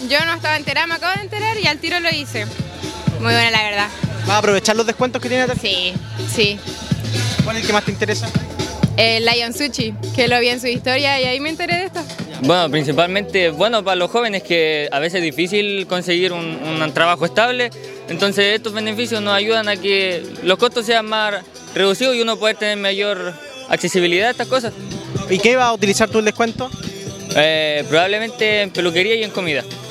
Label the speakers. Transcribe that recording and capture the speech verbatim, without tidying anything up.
Speaker 1: yo no estaba enterada, me acabo de enterar y al tiro lo hice. Muy buena la verdad.
Speaker 2: ¿Vas a aprovechar los descuentos que tiene la tarjeta?
Speaker 1: Sí, sí.
Speaker 2: ¿Cuál es el que más te interesa?
Speaker 1: El Lion Sushi, que lo vi en su historia y ahí me enteré de esto.
Speaker 3: Bueno, principalmente, bueno, para los jóvenes que a veces es difícil conseguir un, un trabajo estable, entonces estos beneficios nos ayudan a que los costos sean más reducidos y uno pueda tener mayor accesibilidad a estas cosas.
Speaker 2: ¿Y qué vas a utilizar tú el descuento?
Speaker 3: Eh, probablemente en peluquería y en comida.